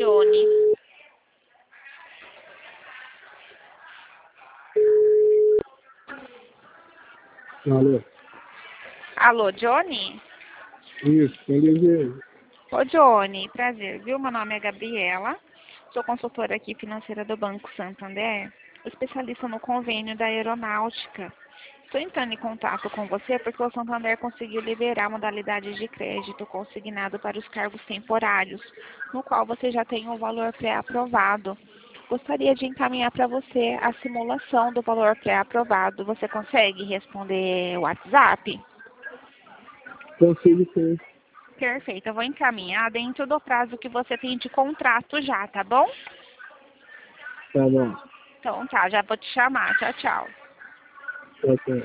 Johnny. Alô? Alô, Johnny? Isso, Oliveira. Ô, Johnny, prazer, viu? Meu nome é Gabriela, sou consultora aqui financeira do Banco Santander, especialista no convênio da aeronáutica. Estou entrando em contato com você porque o Santander conseguiu liberar a modalidade de crédito consignado para os cargos temporários, no qual você já tem o valor pré-aprovado. Gostaria de encaminhar para você a simulação do valor pré-aprovado. Você consegue responder o WhatsApp? Consigo sim. Perfeito, eu vou encaminhar dentro do prazo que você tem de contrato já, tá bom? Tá bom. Então tá, já vou te chamar. Tchau, tchau. Tá, tá.